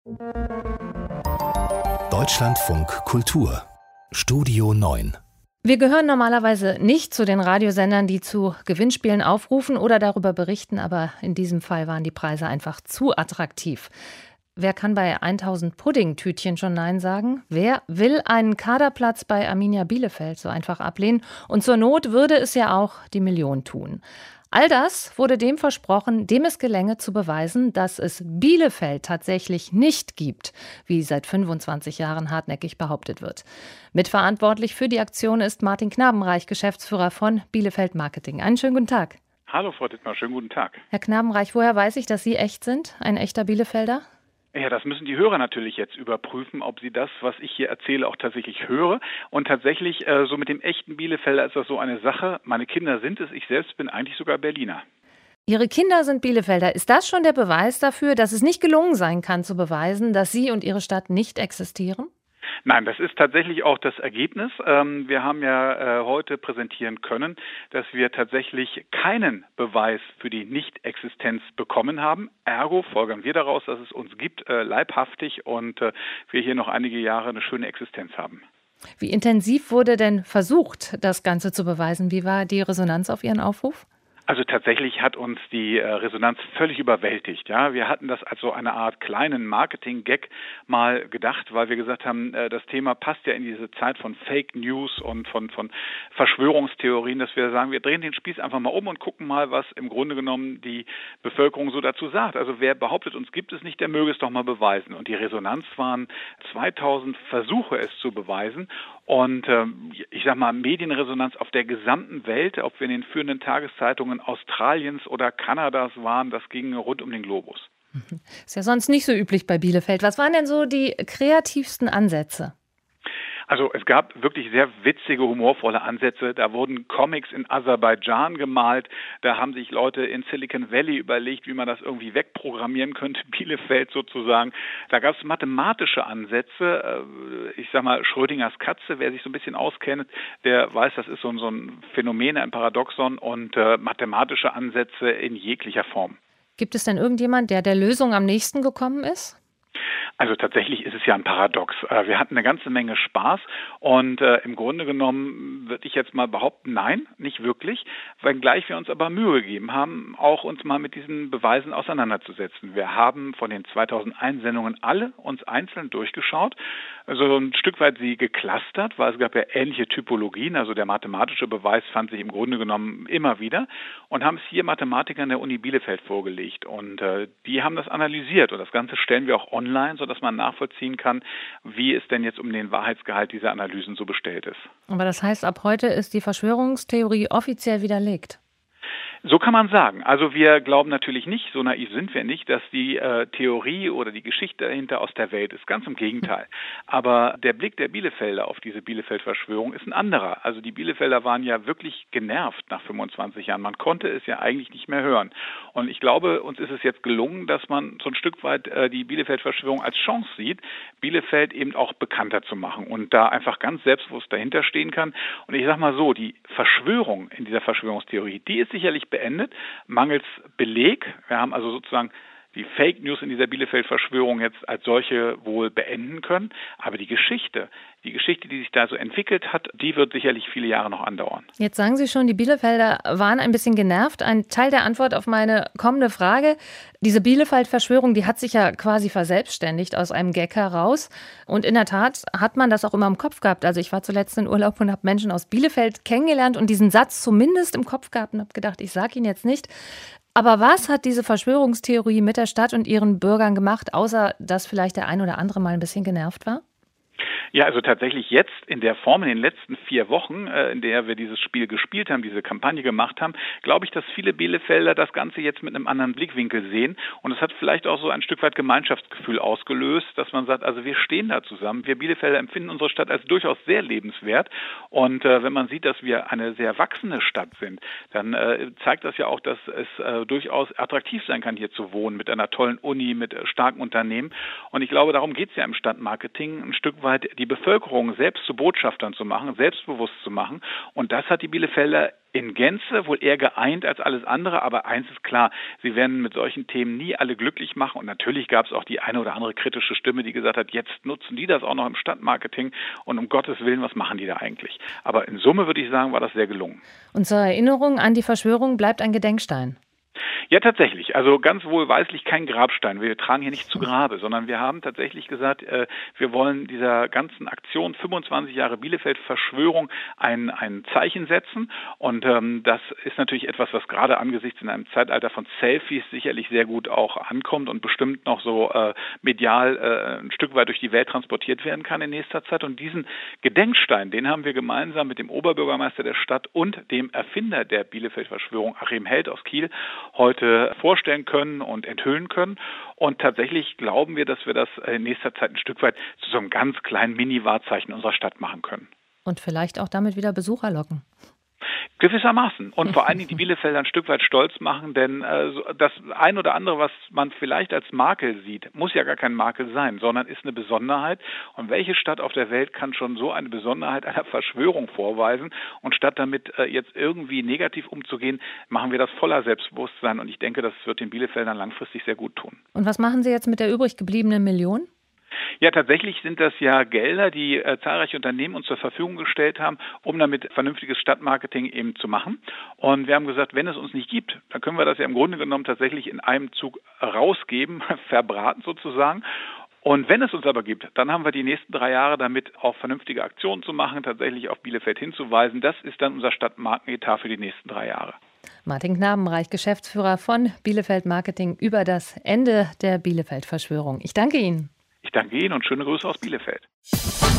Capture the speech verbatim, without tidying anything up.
Deutschlandfunk Kultur Studio neun. Wir gehören normalerweise nicht zu den Radiosendern, die zu Gewinnspielen aufrufen oder darüber berichten, aber in diesem Fall waren die Preise einfach zu attraktiv. Wer kann bei tausend Puddingtütchen schon Nein sagen? Wer will einen Kaderplatz bei Arminia Bielefeld so einfach ablehnen? Und zur Not würde es ja auch die Million tun. All das wurde dem versprochen, dem es gelänge zu beweisen, dass es Bielefeld tatsächlich nicht gibt, wie seit fünfundzwanzig Jahren hartnäckig behauptet wird. Mitverantwortlich für die Aktion ist Martin Knabenreich, Geschäftsführer von Bielefeld Marketing. Einen schönen guten Tag. Hallo Frau Dittmar, schönen guten Tag. Herr Knabenreich, woher weiß ich, dass Sie echt sind, ein echter Bielefelder? Ja, das müssen die Hörer natürlich jetzt überprüfen, ob sie das, was ich hier erzähle, auch tatsächlich höre. Und tatsächlich, äh, so mit dem echten Bielefelder ist das so eine Sache. Meine Kinder sind es, ich selbst bin eigentlich sogar Berliner. Ihre Kinder sind Bielefelder. Ist das schon der Beweis dafür, dass es nicht gelungen sein kann, zu beweisen, dass Sie und Ihre Stadt nicht existieren? Nein, das ist tatsächlich auch das Ergebnis. Ähm, wir haben ja äh, heute präsentieren können, dass wir tatsächlich keinen Beweis für die Nichtexistenz bekommen haben. Ergo folgern wir daraus, dass es uns gibt, äh, leibhaftig und äh, wir hier noch einige Jahre eine schöne Existenz haben. Wie intensiv wurde denn versucht, das Ganze zu beweisen? Wie war die Resonanz auf Ihren Aufruf? Also tatsächlich hat uns die äh, Resonanz völlig überwältigt. Ja, wir hatten das als so eine Art kleinen Marketing-Gag mal gedacht, weil wir gesagt haben, äh, das Thema passt ja in diese Zeit von Fake News und von von Verschwörungstheorien, dass wir sagen, wir drehen den Spieß einfach mal um und gucken mal, was im Grunde genommen die Bevölkerung so dazu sagt. Also wer behauptet, uns gibt es nicht, der möge es doch mal beweisen. Und die Resonanz waren zweitausend Versuche, es zu beweisen. Und ähm, ich sag mal, Medienresonanz auf der gesamten Welt, ob wir in den führenden Tageszeitungen Australiens oder Kanadas waren, das ging rund um den Globus. Ist ja sonst nicht so üblich bei Bielefeld. Was waren denn so die kreativsten Ansätze? Also es gab wirklich sehr witzige, humorvolle Ansätze. Da wurden Comics in Aserbaidschan gemalt. Da haben sich Leute in Silicon Valley überlegt, wie man das irgendwie wegprogrammieren könnte, Bielefeld sozusagen. Da gab es mathematische Ansätze. Ich sag mal, Schrödingers Katze, wer sich so ein bisschen auskennt, der weiß, das ist so ein, so ein Phänomen, ein Paradoxon und äh, mathematische Ansätze in jeglicher Form. Gibt es denn irgendjemand, der der Lösung am nächsten gekommen ist? Also tatsächlich ist es ja ein Paradox. Wir hatten eine ganze Menge Spaß und äh, im Grunde genommen würde ich jetzt mal behaupten, nein, nicht wirklich, wenngleich wir uns aber Mühe gegeben haben, auch uns mal mit diesen Beweisen auseinanderzusetzen. Wir haben von den zweitausendeins Sendungen alle uns einzeln durchgeschaut, also ein Stück weit sie geclustert, weil es gab ja ähnliche Typologien, also der mathematische Beweis fand sich im Grunde genommen immer wieder und haben es hier Mathematikern der Uni Bielefeld vorgelegt und äh, die haben das analysiert und das Ganze stellen wir auch online, sodass man nachvollziehen kann, wie es denn jetzt um den Wahrheitsgehalt dieser Analysen so bestellt ist. Aber das heißt, ab heute ist die Verschwörungstheorie offiziell widerlegt? So kann man sagen. Also wir glauben natürlich nicht, so naiv sind wir nicht, dass die äh, Theorie oder die Geschichte dahinter aus der Welt ist. Ganz im Gegenteil. Aber der Blick der Bielefelder auf diese Bielefeld-Verschwörung ist ein anderer. Also die Bielefelder waren ja wirklich genervt nach fünfundzwanzig Jahren. Man konnte es ja eigentlich nicht mehr hören. Und ich glaube, uns ist es jetzt gelungen, dass man so ein Stück weit äh, die Bielefeld-Verschwörung als Chance sieht, Bielefeld eben auch bekannter zu machen und da einfach ganz selbstbewusst dahinter stehen kann. Und ich sag mal so, die Verschwörung in dieser Verschwörungstheorie, die ist sicherlich beendet, mangels Beleg. Wir haben also sozusagen die Fake News in dieser Bielefeld-Verschwörung jetzt als solche wohl beenden können. Aber die Geschichte, die Geschichte, die sich da so entwickelt hat, die wird sicherlich viele Jahre noch andauern. Jetzt sagen Sie schon, die Bielefelder waren ein bisschen genervt. Ein Teil der Antwort auf meine kommende Frage. Diese Bielefeld-Verschwörung, die hat sich ja quasi verselbstständigt aus einem Gag heraus. Und in der Tat hat man das auch immer im Kopf gehabt. Also ich war zuletzt in Urlaub und habe Menschen aus Bielefeld kennengelernt und diesen Satz zumindest im Kopf gehabt und habe gedacht, ich sage ihn jetzt nicht. Aber was hat diese Verschwörungstheorie mit der Stadt und ihren Bürgern gemacht, außer dass vielleicht der ein oder andere mal ein bisschen genervt war? Ja, also tatsächlich jetzt in der Form, in den letzten vier Wochen, äh, in der wir dieses Spiel gespielt haben, diese Kampagne gemacht haben, glaube ich, dass viele Bielefelder das Ganze jetzt mit einem anderen Blickwinkel sehen. Und es hat vielleicht auch so ein Stück weit Gemeinschaftsgefühl ausgelöst, dass man sagt, also wir stehen da zusammen. Wir Bielefelder empfinden unsere Stadt als durchaus sehr lebenswert. Und äh, wenn man sieht, dass wir eine sehr wachsende Stadt sind, dann äh, zeigt das ja auch, dass es äh, durchaus attraktiv sein kann, hier zu wohnen, mit einer tollen Uni, mit äh, starken Unternehmen. Und ich glaube, darum geht es ja im Stadtmarketing, ein Stück weit die Bevölkerung selbst zu Botschaftern zu machen, selbstbewusst zu machen. Und das hat die Bielefelder in Gänze, wohl eher geeint als alles andere, aber eins ist klar, sie werden mit solchen Themen nie alle glücklich machen und natürlich gab es auch die eine oder andere kritische Stimme, die gesagt hat, jetzt nutzen die das auch noch im Stadtmarketing und um Gottes Willen, was machen die da eigentlich? Aber in Summe würde ich sagen, war das sehr gelungen. Und zur Erinnerung an die Verschwörung bleibt ein Gedenkstein. Ja, tatsächlich. Also ganz wohlweislich kein Grabstein. Wir tragen hier nicht zu Grabe, sondern wir haben tatsächlich gesagt, äh, wir wollen dieser ganzen Aktion fünfundzwanzig Jahre Bielefeld-Verschwörung ein, ein Zeichen setzen. Und ähm, das ist natürlich etwas, was gerade angesichts in einem Zeitalter von Selfies sicherlich sehr gut auch ankommt und bestimmt noch so äh, medial äh, ein Stück weit durch die Welt transportiert werden kann in nächster Zeit. Und diesen Gedenkstein, den haben wir gemeinsam mit dem Oberbürgermeister der Stadt und dem Erfinder der Bielefeld-Verschwörung, Achim Held aus Kiel, heute vorstellen können und enthüllen können. Und tatsächlich glauben wir, dass wir das in nächster Zeit ein Stück weit zu so einem ganz kleinen Mini-Wahrzeichen unserer Stadt machen können. Und vielleicht auch damit wieder Besucher locken. Gewissermaßen. Und vor allen Dingen die Bielefelder ein Stück weit stolz machen, denn äh, das ein oder andere, was man vielleicht als Makel sieht, muss ja gar kein Makel sein, sondern ist eine Besonderheit. Und welche Stadt auf der Welt kann schon so eine Besonderheit einer Verschwörung vorweisen? Und statt damit äh, jetzt irgendwie negativ umzugehen, machen wir das voller Selbstbewusstsein. Und ich denke, das wird den Bielefeldern langfristig sehr gut tun. Und was machen Sie jetzt mit der übrig gebliebenen Million? Ja, tatsächlich sind das ja Gelder, die äh, zahlreiche Unternehmen uns zur Verfügung gestellt haben, um damit vernünftiges Stadtmarketing eben zu machen. Und wir haben gesagt, wenn es uns nicht gibt, dann können wir das ja im Grunde genommen tatsächlich in einem Zug rausgeben, verbraten sozusagen. Und wenn es uns aber gibt, dann haben wir die nächsten drei Jahre damit auch vernünftige Aktionen zu machen, tatsächlich auf Bielefeld hinzuweisen. Das ist dann unser Stadtmarkenetat für die nächsten drei Jahre. Martin Knabenreich, Geschäftsführer von Bielefeld Marketing, über das Ende der Bielefeld-Verschwörung. Ich danke Ihnen. Ich danke Ihnen und schöne Grüße aus Bielefeld.